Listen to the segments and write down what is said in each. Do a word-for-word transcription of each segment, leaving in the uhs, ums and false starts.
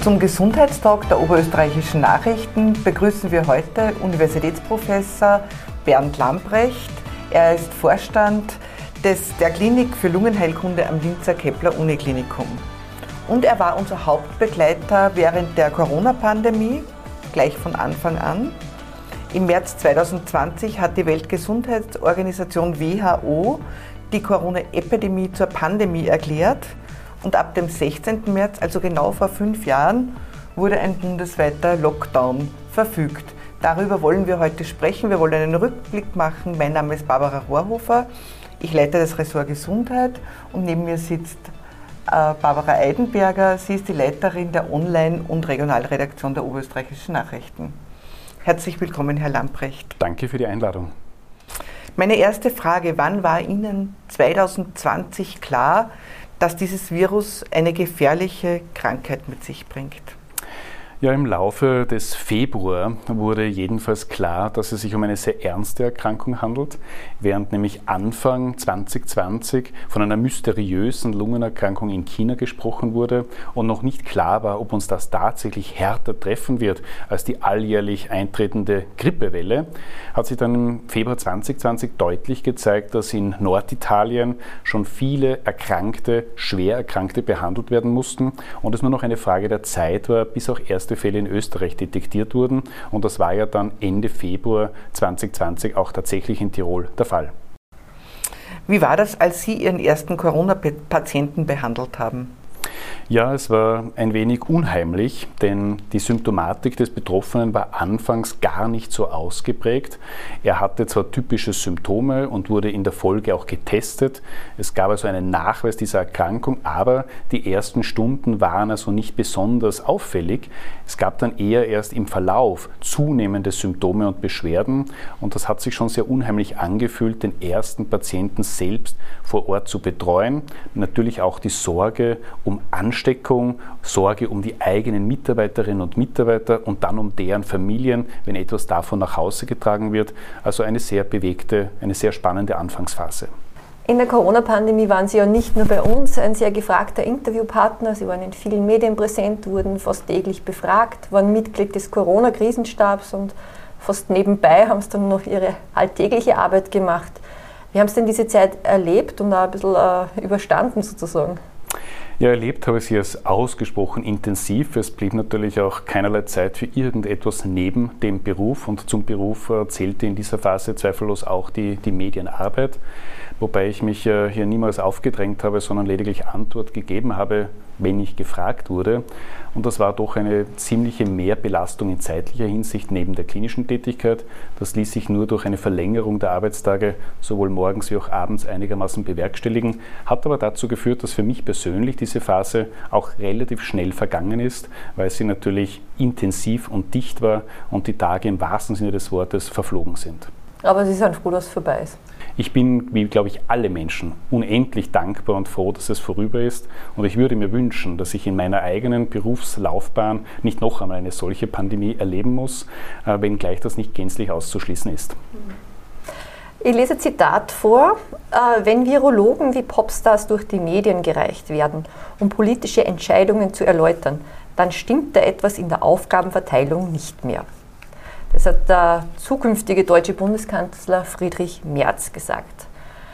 Zum Gesundheitstag der Oberösterreichischen Nachrichten begrüßen wir heute Universitätsprofessor Bernd Lamprecht. Er ist Vorstand des, der Klinik für Lungenheilkunde am Linzer Kepler-Uniklinikum. Und er war unser Hauptbegleiter während der Corona-Pandemie, gleich von Anfang an. Im März zweitausendzwanzig hat die Weltgesundheitsorganisation W H O die Corona-Epidemie zur Pandemie erklärt. Und ab dem sechzehnten März, also genau vor fünf Jahren, wurde ein bundesweiter Lockdown verfügt. Darüber wollen wir heute sprechen. Wir wollen einen Rückblick machen. Mein Name ist Barbara Rohrhofer. Ich leite das Ressort Gesundheit und neben mir sitzt äh, Barbara Eidenberger. Sie ist die Leiterin der Online- und Regionalredaktion der Oberösterreichischen Nachrichten. Herzlich willkommen, Herr Lamprecht. Danke für die Einladung. Meine erste Frage: Wann war Ihnen zweitausendzwanzig klar, dass dieses Virus eine gefährliche Krankheit mit sich bringt? Ja, im Laufe des Februar wurde jedenfalls klar, dass es sich um eine sehr ernste Erkrankung handelt, während nämlich Anfang zwanzig zwanzig von einer mysteriösen Lungenerkrankung in China gesprochen wurde und noch nicht klar war, ob uns das tatsächlich härter treffen wird als die alljährlich eintretende Grippewelle, hat sich dann im Februar zwanzig zwanzig deutlich gezeigt, dass in Norditalien schon viele Erkrankte, schwer Erkrankte behandelt werden mussten und es nur noch eine Frage der Zeit war, bis auch erste Fälle in Österreich detektiert wurden. Und das war ja dann Ende Februar zwanzig zwanzig auch tatsächlich in Tirol der Fall. Wie war das, als Sie Ihren ersten Corona-Patienten behandelt haben? Ja, es war ein wenig unheimlich, denn die Symptomatik des Betroffenen war anfangs gar nicht so ausgeprägt. Er hatte zwar typische Symptome und wurde in der Folge auch getestet. Es gab also einen Nachweis dieser Erkrankung, aber die ersten Stunden waren also nicht besonders auffällig. Es gab dann eher erst im Verlauf zunehmende Symptome und Beschwerden und das hat sich schon sehr unheimlich angefühlt, den ersten Patienten selbst vor Ort zu betreuen. Natürlich auch die Sorge um Ansteckung, Sorge um die eigenen Mitarbeiterinnen und Mitarbeiter und dann um deren Familien, wenn etwas davon nach Hause getragen wird. Also eine sehr bewegte, eine sehr spannende Anfangsphase. In der Corona-Pandemie waren Sie ja nicht nur bei uns ein sehr gefragter Interviewpartner. Sie waren in vielen Medien präsent, wurden fast täglich befragt, waren Mitglied des Corona-Krisenstabs und fast nebenbei haben Sie dann noch Ihre alltägliche Arbeit gemacht. Wie haben Sie denn diese Zeit erlebt und auch ein bisschen äh, überstanden sozusagen? Ja, erlebt habe ich sie als ausgesprochen intensiv. Es blieb natürlich auch keinerlei Zeit für irgendetwas neben dem Beruf und zum Beruf zählte in dieser Phase zweifellos auch die, die Medienarbeit, wobei ich mich hier niemals aufgedrängt habe, sondern lediglich Antwort gegeben habe, wenn ich gefragt wurde. Und das war doch eine ziemliche Mehrbelastung in zeitlicher Hinsicht neben der klinischen Tätigkeit. Das ließ sich nur durch eine Verlängerung der Arbeitstage sowohl morgens wie auch abends einigermaßen bewerkstelligen, hat aber dazu geführt, dass für mich persönlich diese Phase auch relativ schnell vergangen ist, weil sie natürlich intensiv und dicht war und die Tage im wahrsten Sinne des Wortes verflogen sind. Aber Sie sind froh, dass es vorbei ist. Ich bin, wie glaube ich alle Menschen, unendlich dankbar und froh, dass es vorüber ist. Und ich würde mir wünschen, dass ich in meiner eigenen Berufslaufbahn nicht noch einmal eine solche Pandemie erleben muss, wenngleich das nicht gänzlich auszuschließen ist. Ich lese ein Zitat vor: Wenn Virologen wie Popstars durch die Medien gereicht werden, um politische Entscheidungen zu erläutern, dann stimmt da etwas in der Aufgabenverteilung nicht mehr. Das hat der zukünftige deutsche Bundeskanzler Friedrich Merz gesagt.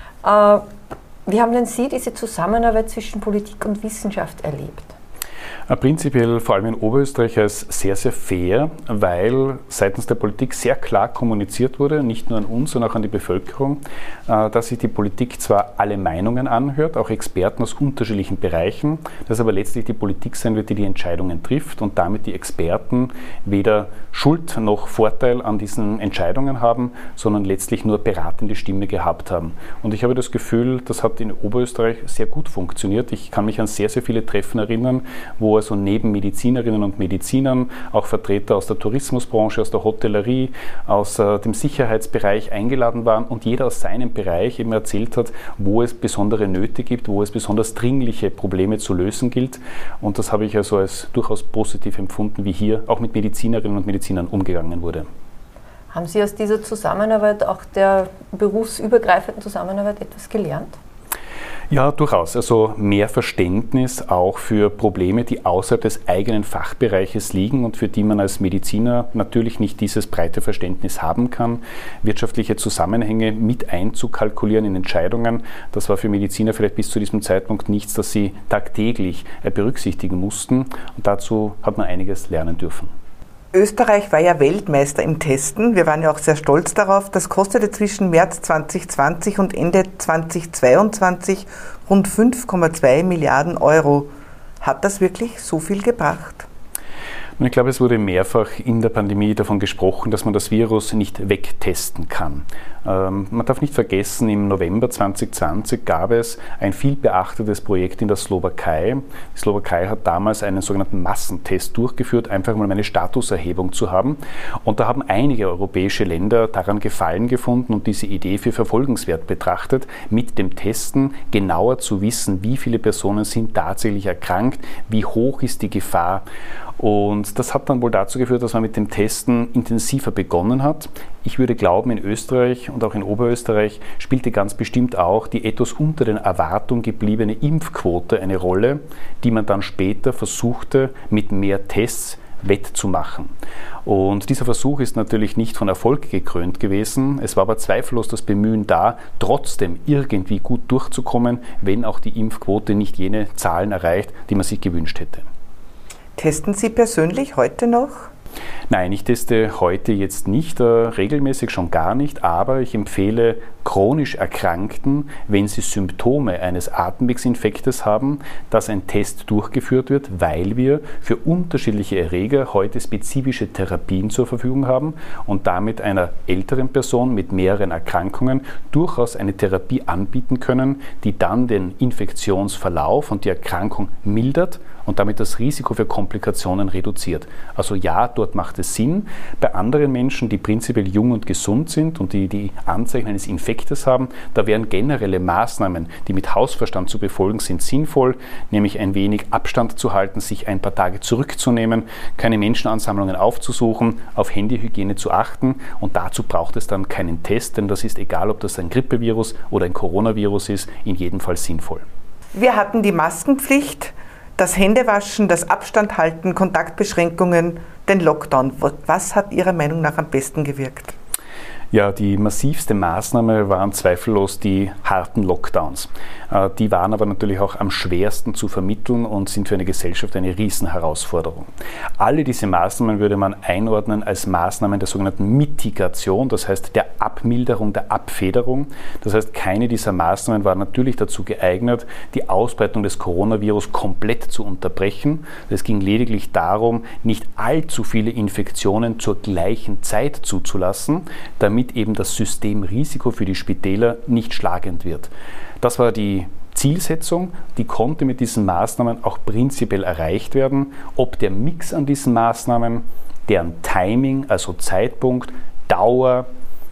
Wie haben denn Sie diese Zusammenarbeit zwischen Politik und Wissenschaft erlebt? Prinzipiell vor allem in Oberösterreich als sehr, sehr fair, weil seitens der Politik sehr klar kommuniziert wurde, nicht nur an uns, sondern auch an die Bevölkerung, dass sich die Politik zwar alle Meinungen anhört, auch Experten aus unterschiedlichen Bereichen, dass aber letztlich die Politik sein wird, die die Entscheidungen trifft und damit die Experten weder Schuld noch Vorteil an diesen Entscheidungen haben, sondern letztlich nur beratende Stimme gehabt haben. Und ich habe das Gefühl, das hat in Oberösterreich sehr gut funktioniert. Ich kann mich an sehr, sehr viele Treffen erinnern, wo also neben Medizinerinnen und Medizinern auch Vertreter aus der Tourismusbranche, aus der Hotellerie, aus äh, dem Sicherheitsbereich eingeladen waren und jeder aus seinem Bereich eben erzählt hat, wo es besondere Nöte gibt, wo es besonders dringliche Probleme zu lösen gilt. Und das habe ich also als durchaus positiv empfunden, wie hier auch mit Medizinerinnen und Medizinern umgegangen wurde. Haben Sie aus dieser Zusammenarbeit, auch der berufsübergreifenden Zusammenarbeit, etwas gelernt? Ja, durchaus. Also mehr Verständnis auch für Probleme, die außerhalb des eigenen Fachbereiches liegen und für die man als Mediziner natürlich nicht dieses breite Verständnis haben kann. Wirtschaftliche Zusammenhänge mit einzukalkulieren in Entscheidungen, das war für Mediziner vielleicht bis zu diesem Zeitpunkt nichts, das sie tagtäglich berücksichtigen mussten. Und dazu hat man einiges lernen dürfen. Österreich war ja Weltmeister im Testen. Wir waren ja auch sehr stolz darauf. Das kostete zwischen März zwanzig zwanzig und Ende zwanzig zweiundzwanzig rund fünf Komma zwei Milliarden Euro. Hat das wirklich so viel gebracht? Und ich glaube, es wurde mehrfach in der Pandemie davon gesprochen, dass man das Virus nicht wegtesten kann. Ähm, man darf nicht vergessen, im November zwanzig zwanzig gab es ein viel beachtetes Projekt in der Slowakei. Die Slowakei hat damals einen sogenannten Massentest durchgeführt, einfach mal eine Statuserhebung zu haben. Und da haben einige europäische Länder daran Gefallen gefunden und diese Idee für verfolgenswert betrachtet, mit dem Testen genauer zu wissen, wie viele Personen sind tatsächlich erkrankt, wie hoch ist die Gefahr. Und das hat dann wohl dazu geführt, dass man mit dem Testen intensiver begonnen hat. Ich würde glauben, in Österreich und auch in Oberösterreich spielte ganz bestimmt auch die etwas unter den Erwartungen gebliebene Impfquote eine Rolle, die man dann später versuchte, mit mehr Tests wettzumachen. Und dieser Versuch ist natürlich nicht von Erfolg gekrönt gewesen. Es war aber zweifellos das Bemühen da, trotzdem irgendwie gut durchzukommen, wenn auch die Impfquote nicht jene Zahlen erreicht, die man sich gewünscht hätte. Testen Sie persönlich heute noch? Nein, ich teste heute jetzt nicht, äh, regelmäßig schon gar nicht, aber ich empfehle chronisch Erkrankten, wenn sie Symptome eines Atemwegsinfektes haben, dass ein Test durchgeführt wird, weil wir für unterschiedliche Erreger heute spezifische Therapien zur Verfügung haben und damit einer älteren Person mit mehreren Erkrankungen durchaus eine Therapie anbieten können, die dann den Infektionsverlauf und die Erkrankung mildert und damit das Risiko für Komplikationen reduziert. Also ja, dort macht es Sinn. Bei anderen Menschen, die prinzipiell jung und gesund sind und die die Anzeichen eines Infektes haben, da wären generelle Maßnahmen, die mit Hausverstand zu befolgen sind, sinnvoll, nämlich ein wenig Abstand zu halten, sich ein paar Tage zurückzunehmen, keine Menschenansammlungen aufzusuchen, auf Handyhygiene zu achten und dazu braucht es dann keinen Test, denn das ist egal, ob das ein Grippevirus oder ein Coronavirus ist, in jedem Fall sinnvoll. Wir hatten die Maskenpflicht, das Händewaschen, das Abstand halten, Kontaktbeschränkungen, den Lockdown. Was hat Ihrer Meinung nach am besten gewirkt? Ja, die massivste Maßnahme waren zweifellos die harten Lockdowns. Die waren aber natürlich auch am schwersten zu vermitteln und sind für eine Gesellschaft eine Riesenherausforderung. Alle diese Maßnahmen würde man einordnen als Maßnahmen der sogenannten Mitigation, das heißt der Abmilderung, der Abfederung. Das heißt, keine dieser Maßnahmen war natürlich dazu geeignet, die Ausbreitung des Coronavirus komplett zu unterbrechen. Es ging lediglich darum, nicht allzu viele Infektionen zur gleichen Zeit zuzulassen, damit eben das Systemrisiko für die Spitäler nicht schlagend wird. Das war die Zielsetzung, die konnte mit diesen Maßnahmen auch prinzipiell erreicht werden. Ob der Mix an diesen Maßnahmen, deren Timing, also Zeitpunkt, Dauer,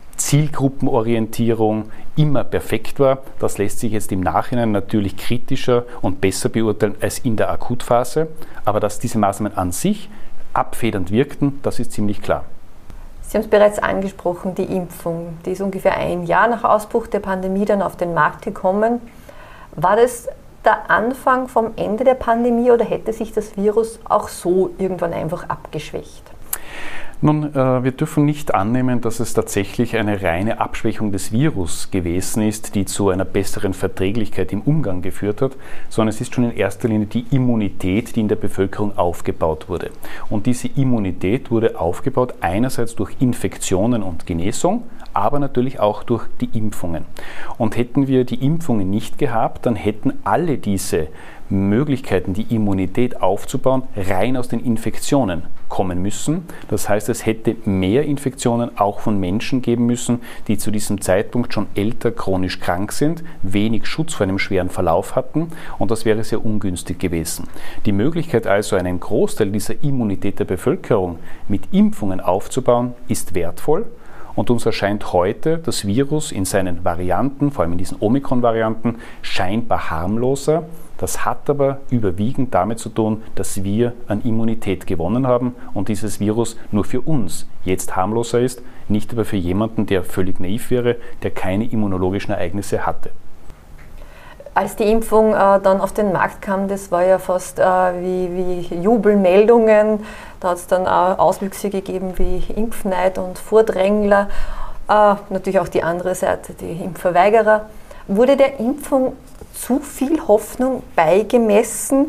Zielgruppenorientierung immer perfekt war, das lässt sich jetzt im Nachhinein natürlich kritischer und besser beurteilen als in der Akutphase. Aber dass diese Maßnahmen an sich abfedernd wirkten, das ist ziemlich klar. Sie haben es bereits angesprochen, die Impfung. Die ist ungefähr ein Jahr nach Ausbruch der Pandemie dann auf den Markt gekommen. War das der Anfang vom Ende der Pandemie oder hätte sich das Virus auch so irgendwann einfach abgeschwächt? Nun, äh, wir dürfen nicht annehmen, dass es tatsächlich eine reine Abschwächung des Virus gewesen ist, die zu einer besseren Verträglichkeit im Umgang geführt hat, sondern es ist schon in erster Linie die Immunität, die in der Bevölkerung aufgebaut wurde. Und diese Immunität wurde aufgebaut einerseits durch Infektionen und Genesung, aber natürlich auch durch die Impfungen. Und hätten wir die Impfungen nicht gehabt, dann hätten alle diese Möglichkeiten, die Immunität aufzubauen, rein aus den Infektionen kommen müssen. Das heißt, es hätte mehr Infektionen auch von Menschen geben müssen, die zu diesem Zeitpunkt schon älter, chronisch krank sind, wenig Schutz vor einem schweren Verlauf hatten und das wäre sehr ungünstig gewesen. Die Möglichkeit also, einen Großteil dieser Immunität der Bevölkerung mit Impfungen aufzubauen, ist wertvoll. Und uns erscheint heute das Virus in seinen Varianten, vor allem in diesen Omikron-Varianten, scheinbar harmloser. Das hat aber überwiegend damit zu tun, dass wir an Immunität gewonnen haben und dieses Virus nur für uns jetzt harmloser ist, nicht aber für jemanden, der völlig naiv wäre, der keine immunologischen Ereignisse hatte. Als die Impfung äh, dann auf den Markt kam, das war ja fast äh, wie, wie Jubelmeldungen. Da hat es dann auch Auswüchse gegeben wie Impfneid und Vordrängler. Äh, natürlich auch die andere Seite, die Impfverweigerer. Wurde der Impfung zu viel Hoffnung beigemessen?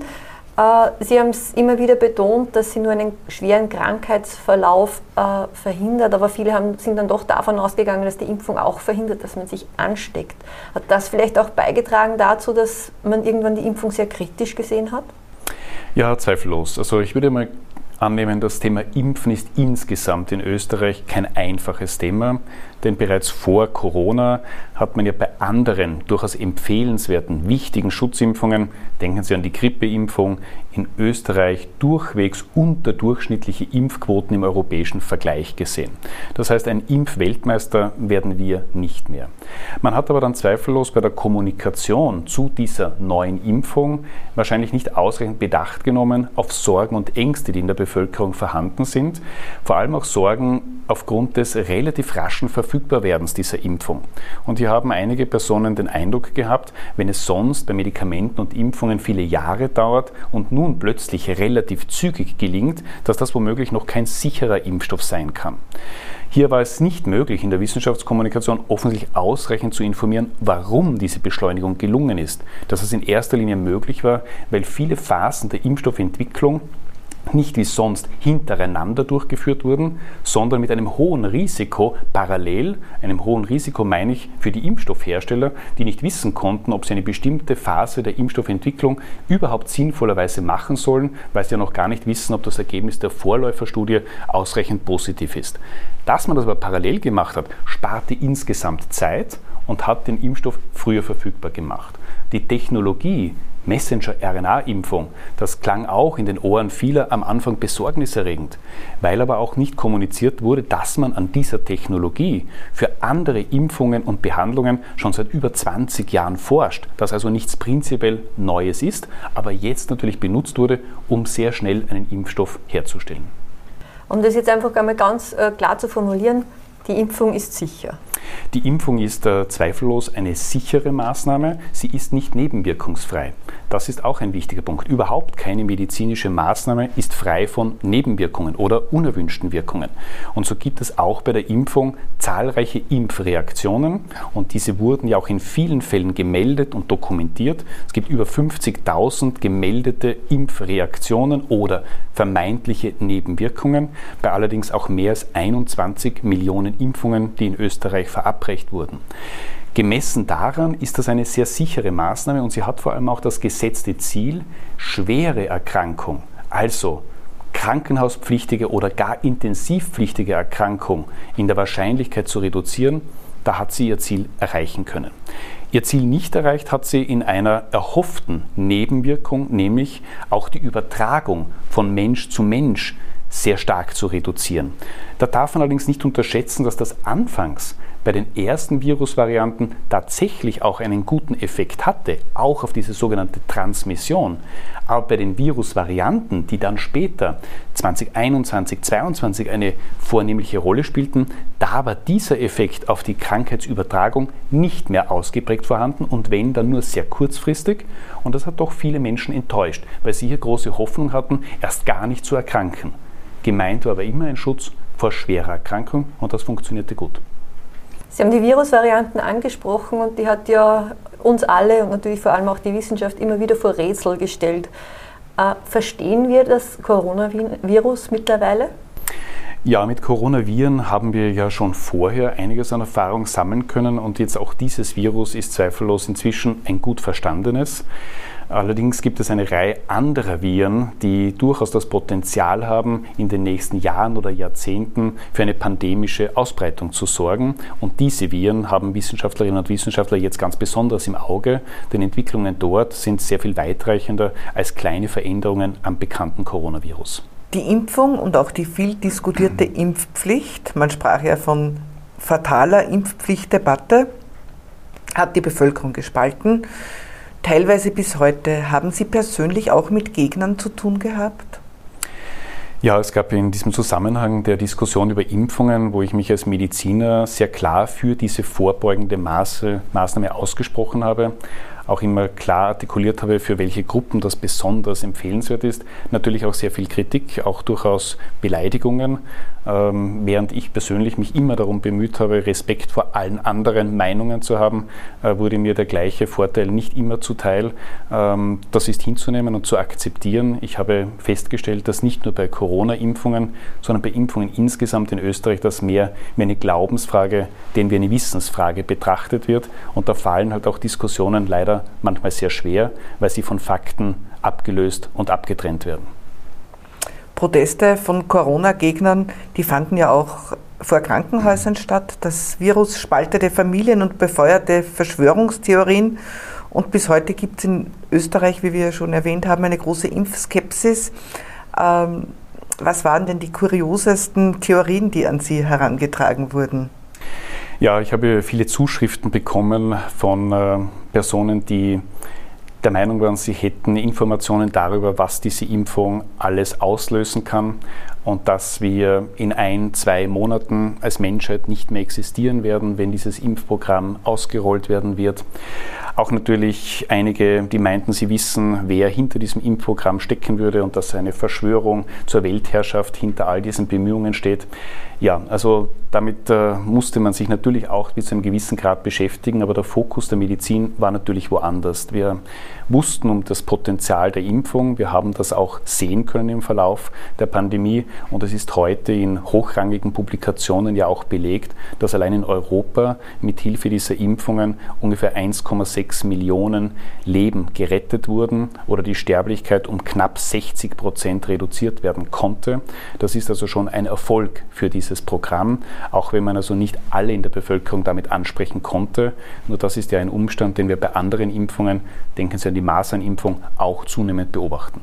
Äh, Sie haben es immer wieder betont, dass sie nur einen schweren Krankheitsverlauf äh, verhindert, aber viele haben, sind dann doch davon ausgegangen, dass die Impfung auch verhindert, dass man sich ansteckt. Hat das vielleicht auch beigetragen dazu, dass man irgendwann die Impfung sehr kritisch gesehen hat? Ja, zweifellos. Also ich würde mal annehmen, das Thema Impfen ist insgesamt in Österreich kein einfaches Thema, denn bereits vor Corona hat man ja bei anderen durchaus empfehlenswerten, wichtigen Schutzimpfungen, denken Sie an die Grippeimpfung, in Österreich durchwegs unterdurchschnittliche Impfquoten im europäischen Vergleich gesehen. Das heißt, ein Impfweltmeister werden wir nicht mehr. Man hat aber dann zweifellos bei der Kommunikation zu dieser neuen Impfung wahrscheinlich nicht ausreichend Bedacht genommen auf Sorgen und Ängste, die in der Bevölkerung vorhanden sind, vor allem auch Sorgen aufgrund des relativ raschen Verfügbarwerdens dieser Impfung. Und hier haben einige Personen den Eindruck gehabt, wenn es sonst bei Medikamenten und Impfungen viele Jahre dauert und nun plötzlich relativ zügig gelingt, dass das womöglich noch kein sicherer Impfstoff sein kann. Hier war es nicht möglich, in der Wissenschaftskommunikation offensichtlich ausreichend zu informieren, warum diese Beschleunigung gelungen ist. Dass es in erster Linie möglich war, weil viele Phasen der Impfstoffentwicklung nicht wie sonst hintereinander durchgeführt wurden, sondern mit einem hohen Risiko parallel, einem hohen Risiko meine ich für die Impfstoffhersteller, die nicht wissen konnten, ob sie eine bestimmte Phase der Impfstoffentwicklung überhaupt sinnvollerweise machen sollen, weil sie ja noch gar nicht wissen, ob das Ergebnis der Vorläuferstudie ausreichend positiv ist. Dass man das aber parallel gemacht hat, sparte insgesamt Zeit und hat den Impfstoff früher verfügbar gemacht. Die Technologie Messenger-R N A-Impfung, das klang auch in den Ohren vieler am Anfang besorgniserregend, weil aber auch nicht kommuniziert wurde, dass man an dieser Technologie für andere Impfungen und Behandlungen schon seit über zwanzig Jahren forscht, dass also nichts prinzipiell Neues ist, aber jetzt natürlich benutzt wurde, um sehr schnell einen Impfstoff herzustellen. Um das jetzt einfach einmal ganz äh, klar zu formulieren, die Impfung ist sicher. Die Impfung ist äh, zweifellos eine sichere Maßnahme. Sie ist nicht nebenwirkungsfrei. Das ist auch ein wichtiger Punkt. Überhaupt keine medizinische Maßnahme ist frei von Nebenwirkungen oder unerwünschten Wirkungen. Und so gibt es auch bei der Impfung zahlreiche Impfreaktionen. Und diese wurden ja auch in vielen Fällen gemeldet und dokumentiert. Es gibt über fünfzigtausend gemeldete Impfreaktionen oder vermeintliche Nebenwirkungen, bei allerdings auch mehr als einundzwanzig Millionen Impfungen, die in Österreich verabreicht wurden. Gemessen daran ist das eine sehr sichere Maßnahme und sie hat vor allem auch das gesetzte Ziel, schwere Erkrankung, also krankenhauspflichtige oder gar intensivpflichtige Erkrankung in der Wahrscheinlichkeit zu reduzieren. Da hat sie ihr Ziel erreichen können. Ihr Ziel nicht erreicht hat sie in einer erhofften Nebenwirkung, nämlich auch die Übertragung von Mensch zu Mensch sehr stark zu reduzieren. Da darf man allerdings nicht unterschätzen, dass das anfangs bei den ersten Virusvarianten tatsächlich auch einen guten Effekt hatte, auch auf diese sogenannte Transmission. Aber bei den Virusvarianten, die dann später zwanzig einundzwanzig, zweiundzwanzig eine vornehmliche Rolle spielten, da war dieser Effekt auf die Krankheitsübertragung nicht mehr ausgeprägt vorhanden und wenn, dann nur sehr kurzfristig. Und das hat doch viele Menschen enttäuscht, weil sie hier große Hoffnung hatten, erst gar nicht zu erkranken. Gemeint war aber immer ein Schutz vor schwerer Erkrankung und das funktionierte gut. Sie haben die Virusvarianten angesprochen und die hat ja uns alle und natürlich vor allem auch die Wissenschaft immer wieder vor Rätsel gestellt. Äh, verstehen wir das Coronavirus mittlerweile? Ja, mit Coronaviren haben wir ja schon vorher einiges an Erfahrung sammeln können und jetzt auch dieses Virus ist zweifellos inzwischen ein gut verstandenes. Allerdings gibt es eine Reihe anderer Viren, die durchaus das Potenzial haben, in den nächsten Jahren oder Jahrzehnten für eine pandemische Ausbreitung zu sorgen. Und diese Viren haben Wissenschaftlerinnen und Wissenschaftler jetzt ganz besonders im Auge, denn Entwicklungen dort sind sehr viel weitreichender als kleine Veränderungen am bekannten Coronavirus. Die Impfung und auch die viel diskutierte Impfpflicht, man sprach ja von fataler Impfpflichtdebatte, hat die Bevölkerung gespalten. Teilweise bis heute. Haben Sie persönlich auch mit Gegnern zu tun gehabt? Ja, es gab in diesem Zusammenhang der Diskussion über Impfungen, wo ich mich als Mediziner sehr klar für diese vorbeugende Maße, Maßnahme ausgesprochen habe, auch immer klar artikuliert habe, für welche Gruppen das besonders empfehlenswert ist. Natürlich auch sehr viel Kritik, auch durchaus Beleidigungen, ähm, während ich persönlich mich immer darum bemüht habe, Respekt vor allen anderen Meinungen zu haben, äh, wurde mir der gleiche Vorteil nicht immer zuteil. Ähm, das ist hinzunehmen und zu akzeptieren. Ich habe festgestellt, dass nicht nur bei Corona-Impfungen, sondern bei Impfungen insgesamt in Österreich das mehr wie eine Glaubensfrage, denn wie eine Wissensfrage betrachtet wird. Und da fallen halt auch Diskussionen leider manchmal sehr schwer, weil sie von Fakten abgelöst und abgetrennt werden. Proteste von Corona-Gegnern, die fanden ja auch vor Krankenhäusern statt. Das Virus spaltete Familien und befeuerte Verschwörungstheorien. Und bis heute gibt es in Österreich, wie wir schon erwähnt haben, eine große Impfskepsis. Ähm, was waren denn die kuriosesten Theorien, die an Sie herangetragen wurden? Ja, ich habe viele Zuschriften bekommen von äh, Personen, die der Meinung waren, sie hätten Informationen darüber, was diese Impfung alles auslösen kann und dass wir in ein, zwei Monaten als Menschheit nicht mehr existieren werden, wenn dieses Impfprogramm ausgerollt werden wird. Auch natürlich einige, die meinten, sie wissen, wer hinter diesem Impfprogramm stecken würde und dass eine Verschwörung zur Weltherrschaft hinter all diesen Bemühungen steht. Ja, also damit äh, musste man sich natürlich auch bis zu einem gewissen Grad beschäftigen, aber der Fokus der Medizin war natürlich woanders. Wir wussten um das Potenzial der Impfung, wir haben das auch sehen können im Verlauf der Pandemie und es ist heute in hochrangigen Publikationen ja auch belegt, dass allein in Europa mit Hilfe dieser Impfungen ungefähr eins Komma sechs Millionen Leben gerettet wurden oder die Sterblichkeit um knapp sechzig Prozent reduziert werden konnte. Das ist also schon ein Erfolg für dieses Programm, auch wenn man also nicht alle in der Bevölkerung damit ansprechen konnte. Nur das ist ja ein Umstand, den wir bei anderen Impfungen, denken Sie an die Masernimpfung, auch zunehmend beobachten.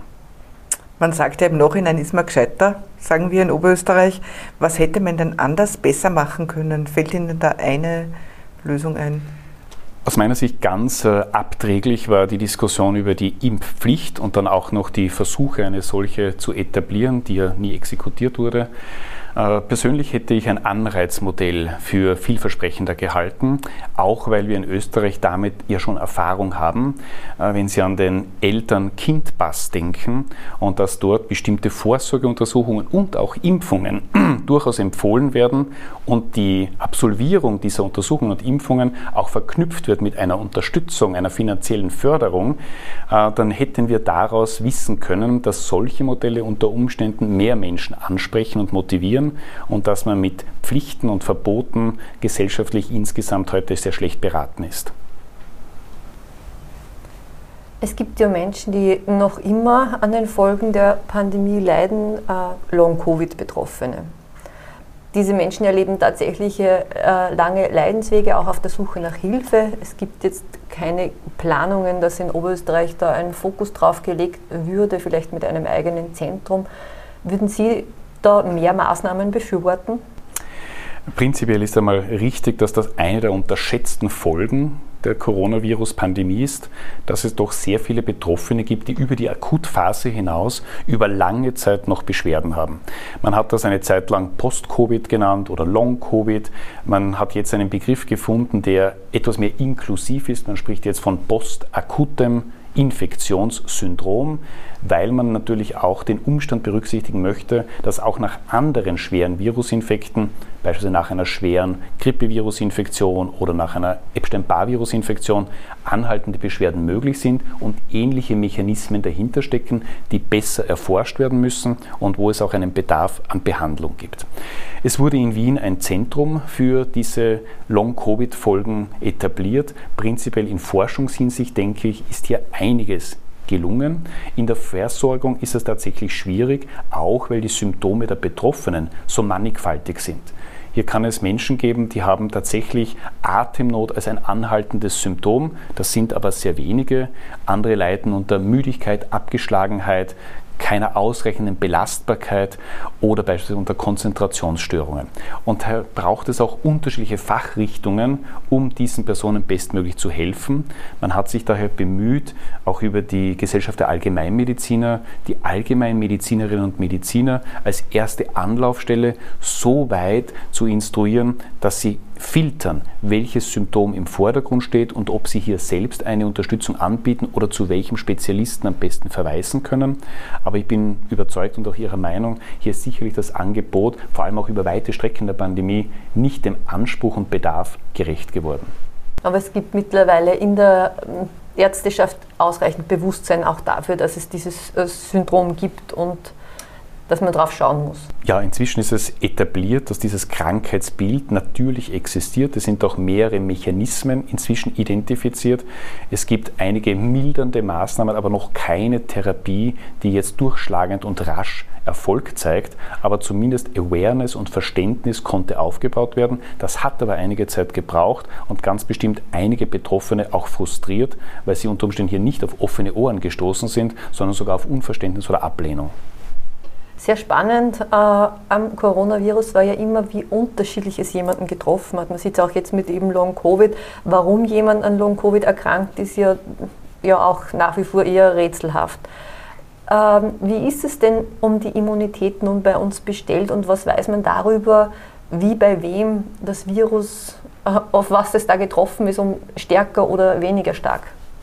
Man sagt ja im Nachhinein ist man gescheiter, sagen wir in Oberösterreich. Was hätte man denn anders besser machen können? Fällt Ihnen da eine Lösung ein? Aus meiner Sicht ganz äh, abträglich war die Diskussion über die Impfpflicht und dann auch noch die Versuche, eine solche zu etablieren, die ja nie exekutiert wurde. Äh, persönlich hätte ich ein Anreizmodell für vielversprechender gehalten, auch weil wir in Österreich damit ja schon Erfahrung haben, äh, wenn Sie an den Eltern-Kind-Pass denken und dass dort bestimmte Vorsorgeuntersuchungen und auch Impfungen durchaus empfohlen werden und die Absolvierung dieser Untersuchungen und Impfungen auch verknüpft wird mit einer Unterstützung, einer finanziellen Förderung, äh, dann hätten wir daraus wissen können, dass solche Modelle unter Umständen mehr Menschen ansprechen und motivieren und dass man mit Pflichten und Verboten gesellschaftlich insgesamt heute sehr schlecht beraten ist. Es gibt ja Menschen, die noch immer an den Folgen der Pandemie leiden, äh, Long-Covid-Betroffene. Diese Menschen erleben tatsächlich äh, lange Leidenswege, auch auf der Suche nach Hilfe. Es gibt jetzt keine Planungen, dass in Oberösterreich da ein Fokus drauf gelegt würde, vielleicht mit einem eigenen Zentrum. Würden Sie da mehr Maßnahmen befürworten? Prinzipiell ist einmal richtig, dass das eine der unterschätzten Folgen der Coronavirus-Pandemie ist, dass es doch sehr viele Betroffene gibt, die über die Akutphase hinaus über lange Zeit noch Beschwerden haben. Man hat das eine Zeit lang Post-Covid genannt oder Long-Covid. Man hat jetzt einen Begriff gefunden, der etwas mehr inklusiv ist. Man spricht jetzt von postakutem Infektionssyndrom, weil man natürlich auch den Umstand berücksichtigen möchte, dass auch nach anderen schweren Virusinfekten, beispielsweise nach einer schweren Grippevirusinfektion oder nach einer Epstein-Barr-Virusinfektion, anhaltende Beschwerden möglich sind und ähnliche Mechanismen dahinter stecken, die besser erforscht werden müssen und wo es auch einen Bedarf an Behandlung gibt. Es wurde in Wien ein Zentrum für diese Long-Covid-Folgen etabliert. Prinzipiell in Forschungshinsicht, denke ich, ist hier einiges gelungen. In der Versorgung ist es tatsächlich schwierig, auch weil die Symptome der Betroffenen so mannigfaltig sind. Hier kann es Menschen geben, die haben tatsächlich Atemnot als ein anhaltendes Symptom. Das sind aber sehr wenige. Andere leiden unter Müdigkeit, Abgeschlagenheit, keiner ausreichenden Belastbarkeit oder beispielsweise unter Konzentrationsstörungen. Und daher braucht es auch unterschiedliche Fachrichtungen, um diesen Personen bestmöglich zu helfen. Man hat sich daher bemüht, auch über die Gesellschaft der Allgemeinmediziner, die Allgemeinmedizinerinnen und Mediziner als erste Anlaufstelle so weit zu instruieren, dass sie filtern, welches Symptom im Vordergrund steht und ob Sie hier selbst eine Unterstützung anbieten oder zu welchem Spezialisten am besten verweisen können. Aber ich bin überzeugt und auch Ihrer Meinung, hier ist sicherlich das Angebot, vor allem auch über weite Strecken der Pandemie, nicht dem Anspruch und Bedarf gerecht geworden. Aber es gibt mittlerweile in der Ärzteschaft ausreichend Bewusstsein auch dafür, dass es dieses Syndrom gibt und dass man drauf schauen muss. Ja, inzwischen ist es etabliert, dass dieses Krankheitsbild natürlich existiert. Es sind auch mehrere Mechanismen inzwischen identifiziert. Es gibt einige mildernde Maßnahmen, aber noch keine Therapie, die jetzt durchschlagend und rasch Erfolg zeigt. Aber zumindest Awareness und Verständnis konnte aufgebaut werden. Das hat aber einige Zeit gebraucht und ganz bestimmt einige Betroffene auch frustriert, weil sie unter Umständen hier nicht auf offene Ohren gestoßen sind, sondern sogar auf Unverständnis oder Ablehnung. Sehr spannend äh, am Coronavirus war ja immer, wie unterschiedlich es jemanden getroffen hat. Man sieht es auch jetzt mit eben Long-Covid. Warum jemand an Long-Covid erkrankt, ist ja, ja auch nach wie vor eher rätselhaft. Ähm, wie ist es denn um die Immunität nun bei uns bestellt und was weiß man darüber, wie bei wem das Virus, äh, auf was es da getroffen ist, um stärker oder weniger stark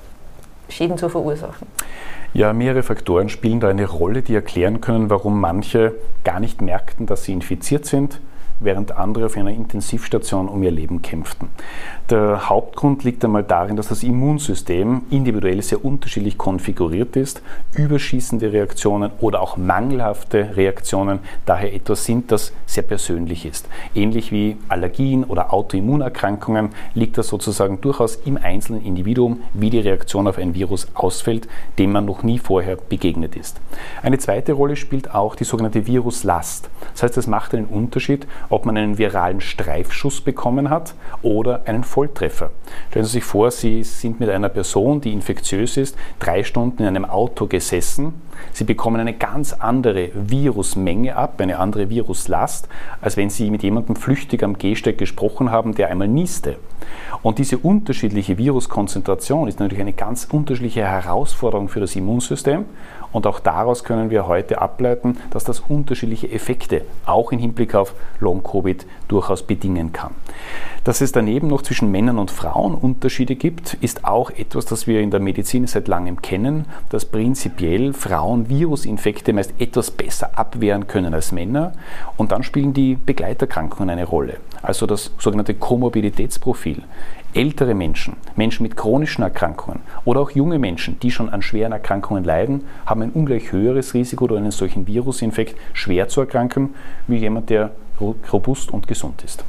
Schäden zu verursachen? Ja, mehrere Faktoren spielen da eine Rolle, die erklären können, warum manche gar nicht merkten, dass sie infiziert sind, während andere auf einer Intensivstation um ihr Leben kämpften. Der Hauptgrund liegt einmal darin, dass das Immunsystem individuell sehr unterschiedlich konfiguriert ist, überschießende Reaktionen oder auch mangelhafte Reaktionen daher etwas sind, das sehr persönlich ist. Ähnlich wie Allergien oder Autoimmunerkrankungen liegt das sozusagen durchaus im einzelnen Individuum, wie die Reaktion auf ein Virus ausfällt, dem man noch nie vorher begegnet ist. Eine zweite Rolle spielt auch die sogenannte Viruslast. Das heißt, es macht einen Unterschied, ob man einen viralen Streifschuss bekommen hat oder einen Volltreffer. Stellen Sie sich vor, Sie sind mit einer Person, die infektiös ist, drei Stunden in einem Auto gesessen. Sie bekommen eine ganz andere Virusmenge ab, eine andere Viruslast, als wenn Sie mit jemandem flüchtig am Gehsteig gesprochen haben, der einmal nieste. Und diese unterschiedliche Viruskonzentration ist natürlich eine ganz unterschiedliche Herausforderung für das Immunsystem. Und auch daraus können wir heute ableiten, dass das unterschiedliche Effekte auch im Hinblick auf Long-Covid durchaus bedingen kann. Dass es daneben noch zwischen Männern und Frauen Unterschiede gibt, ist auch etwas, das wir in der Medizin seit langem kennen, dass prinzipiell Frauen Virusinfekte meist etwas besser abwehren können als Männer. Und dann spielen die Begleiterkrankungen eine Rolle, also das sogenannte Komorbiditätsprofil. Ältere Menschen, Menschen mit chronischen Erkrankungen oder auch junge Menschen, die schon an schweren Erkrankungen leiden, haben ein ungleich höheres Risiko, durch einen solchen Virusinfekt schwer zu erkranken, wie jemand, der robust und gesund ist.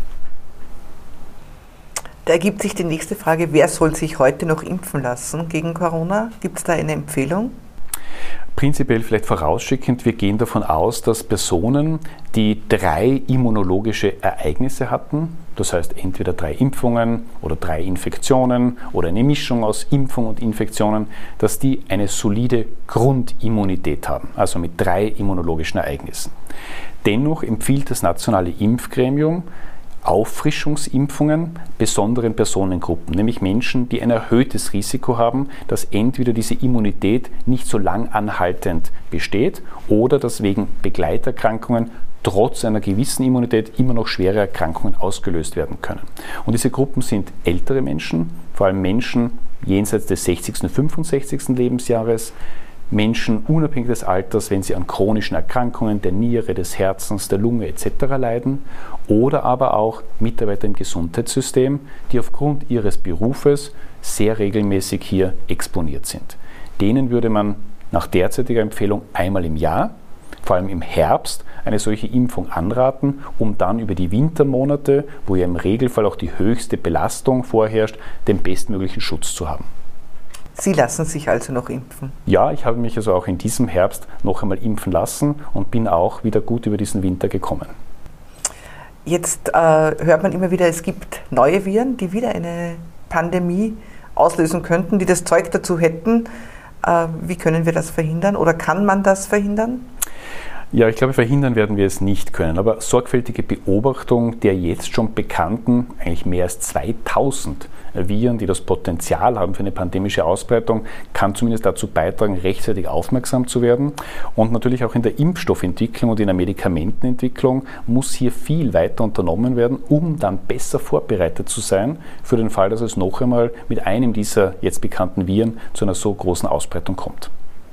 Da ergibt sich die nächste Frage, wer soll sich heute noch impfen lassen gegen Corona? Gibt es da eine Empfehlung? Prinzipiell vielleicht vorausschickend, wir gehen davon aus, dass Personen, die drei immunologische Ereignisse hatten, das heißt entweder drei Impfungen oder drei Infektionen oder eine Mischung aus Impfung und Infektionen, dass die eine solide Grundimmunität haben, also mit drei immunologischen Ereignissen. Dennoch empfiehlt das Nationale Impfgremium Auffrischungsimpfungen besonderen Personengruppen, nämlich Menschen, die ein erhöhtes Risiko haben, dass entweder diese Immunität nicht so lang anhaltend besteht oder dass wegen Begleiterkrankungen trotz einer gewissen Immunität immer noch schwere Erkrankungen ausgelöst werden können. Und diese Gruppen sind ältere Menschen, vor allem Menschen jenseits des sechzigsten und fünfundsechzigsten Lebensjahres, Menschen unabhängig des Alters, wenn sie an chronischen Erkrankungen der Niere, des Herzens, der Lunge et cetera leiden, oder aber auch Mitarbeiter im Gesundheitssystem, die aufgrund ihres Berufes sehr regelmäßig hier exponiert sind. Denen würde man nach derzeitiger Empfehlung einmal im Jahr, vor allem im Herbst, eine solche Impfung anraten, um dann über die Wintermonate, wo ja im Regelfall auch die höchste Belastung vorherrscht, den bestmöglichen Schutz zu haben. Sie lassen sich also noch impfen? Ja, ich habe mich also auch in diesem Herbst noch einmal impfen lassen und bin auch wieder gut über diesen Winter gekommen. Jetzt äh, hört man immer wieder, es gibt neue Viren, die wieder eine Pandemie auslösen könnten, die das Zeug dazu hätten. Äh, wie können wir das verhindern oder kann man das verhindern? Ja, ich glaube, verhindern werden wir es nicht können, aber sorgfältige Beobachtung der jetzt schon bekannten, eigentlich mehr als zweitausend Viren, die das Potenzial haben für eine pandemische Ausbreitung, kann zumindest dazu beitragen, rechtzeitig aufmerksam zu werden. Und natürlich auch in der Impfstoffentwicklung und in der Medikamentenentwicklung muss hier viel weiter unternommen werden, um dann besser vorbereitet zu sein für den Fall, dass es noch einmal mit einem dieser jetzt bekannten Viren zu einer so großen Ausbreitung kommt.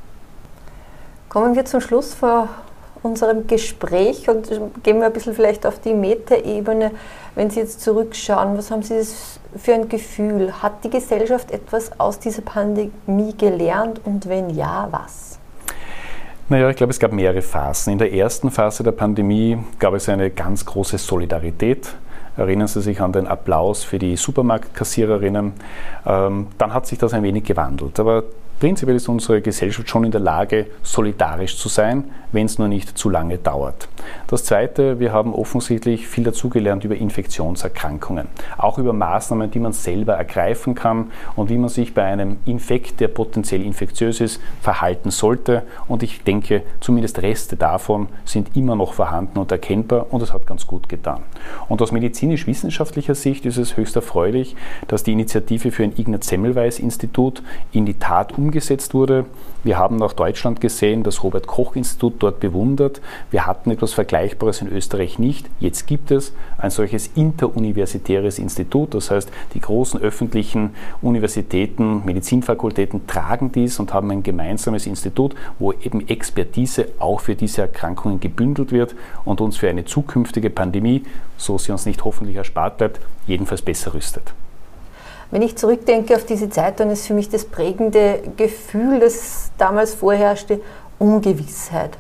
Kommen wir zum Schluss vor unserem Gespräch und gehen wir ein bisschen vielleicht auf die Metaebene. Wenn Sie jetzt zurückschauen, was haben Sie für ein Gefühl? Hat die Gesellschaft etwas aus dieser Pandemie gelernt und wenn ja, was? Naja, ich glaube, es gab mehrere Phasen. In der ersten Phase der Pandemie gab es eine ganz große Solidarität. Erinnern Sie sich an den Applaus für die Supermarktkassiererinnen. Ähm, dann hat sich das ein wenig gewandelt. Aber prinzipiell ist unsere Gesellschaft schon in der Lage, solidarisch zu sein, wenn es nur nicht zu lange dauert. Das Zweite, wir haben offensichtlich viel dazugelernt über Infektionserkrankungen, auch über Maßnahmen, die man selber ergreifen kann und wie man sich bei einem Infekt, der potenziell infektiös ist, verhalten sollte. Und ich denke, zumindest Reste davon sind immer noch vorhanden und erkennbar und es hat ganz gut getan. Und aus medizinisch-wissenschaftlicher Sicht ist es höchst erfreulich, dass die Initiative für ein Ignaz-Semmelweis-Institut in die Tat umgesetzt umgesetzt wurde. Wir haben nach Deutschland gesehen, das Robert-Koch-Institut dort bewundert. Wir hatten etwas Vergleichbares in Österreich nicht. Jetzt gibt es ein solches interuniversitäres Institut. Das heißt, die großen öffentlichen Universitäten, Medizinfakultäten tragen dies und haben ein gemeinsames Institut, wo eben Expertise auch für diese Erkrankungen gebündelt wird und uns für eine zukünftige Pandemie, so sie uns nicht hoffentlich erspart bleibt, jedenfalls besser rüstet. Wenn ich zurückdenke auf diese Zeit, dann ist für mich das prägende Gefühl, das damals vorherrschte, Ungewissheit.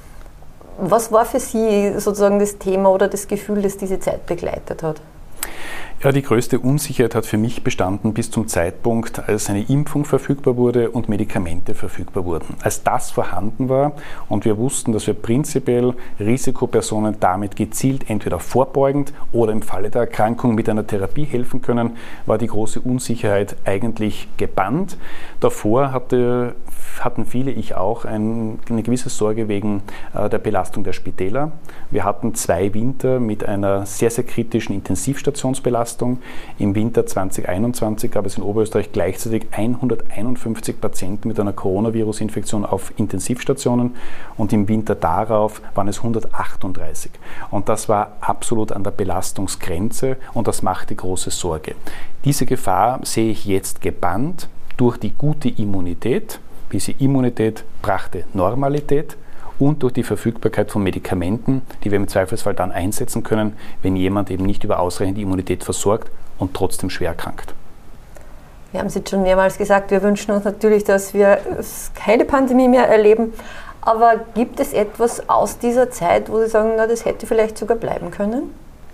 Was war für Sie sozusagen das Thema oder das Gefühl, das diese Zeit begleitet hat? Ja, die größte Unsicherheit hat für mich bestanden bis zum Zeitpunkt, als eine Impfung verfügbar wurde und Medikamente verfügbar wurden. Als das vorhanden war und wir wussten, dass wir prinzipiell Risikopersonen damit gezielt entweder vorbeugend oder im Falle der Erkrankung mit einer Therapie helfen können, war die große Unsicherheit eigentlich gebannt. Davor hatte, hatten viele, ich auch, ein, eine gewisse Sorge wegen äh, der Belastung der Spitäler. Wir hatten zwei Winter mit einer sehr, sehr kritischen Intensivstationsbelastung. Im Winter zwanzig einundzwanzig gab es in Oberösterreich gleichzeitig hunderteinundfünfzig Patienten mit einer Coronavirus-Infektion auf Intensivstationen und im Winter darauf waren es hundertachtunddreißig. Und das war absolut an der Belastungsgrenze und das machte große Sorge. Diese Gefahr sehe ich jetzt gebannt durch die gute Immunität. Diese Immunität brachte Normalität. Und durch die Verfügbarkeit von Medikamenten, die wir im Zweifelsfall dann einsetzen können, wenn jemand eben nicht über ausreichende Immunität versorgt und trotzdem schwer erkrankt. Wir haben es jetzt schon mehrmals gesagt, wir wünschen uns natürlich, dass wir keine Pandemie mehr erleben. Aber gibt es etwas aus dieser Zeit, wo Sie sagen, na, das hätte vielleicht sogar bleiben können?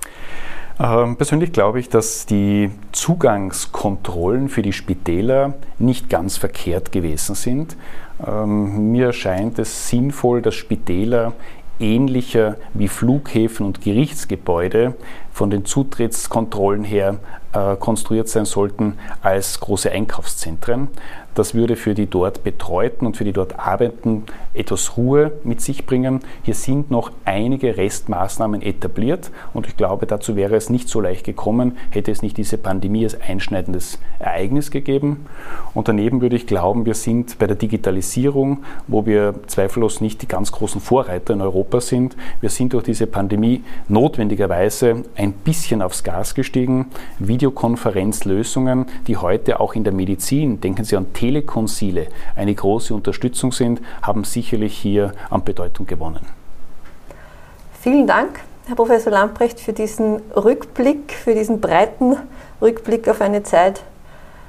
Ähm, persönlich glaube ich, dass die Zugangskontrollen für die Spitäler nicht ganz verkehrt gewesen sind. Ähm, mir erscheint es sinnvoll, dass Spitäler ähnlicher wie Flughäfen und Gerichtsgebäude von den Zutrittskontrollen her äh, konstruiert sein sollten als große Einkaufszentren. Das würde für die dort Betreuten und für die dort Arbeitenden etwas Ruhe mit sich bringen. Hier sind noch einige Restmaßnahmen etabliert und ich glaube, dazu wäre es nicht so leicht gekommen, hätte es nicht diese Pandemie als einschneidendes Ereignis gegeben. Und daneben würde ich glauben, wir sind bei der Digitalisierung, wo wir zweifellos nicht die ganz großen Vorreiter in Europa sind. Wir sind durch diese Pandemie notwendigerweise ein bisschen aufs Gas gestiegen. Videokonferenzlösungen, die heute auch in der Medizin, denken Sie an Telekonsile, eine große Unterstützung sind, haben sicherlich hier an Bedeutung gewonnen. Vielen Dank, Herr Professor Lamprecht, für diesen Rückblick, für diesen breiten Rückblick auf eine Zeit,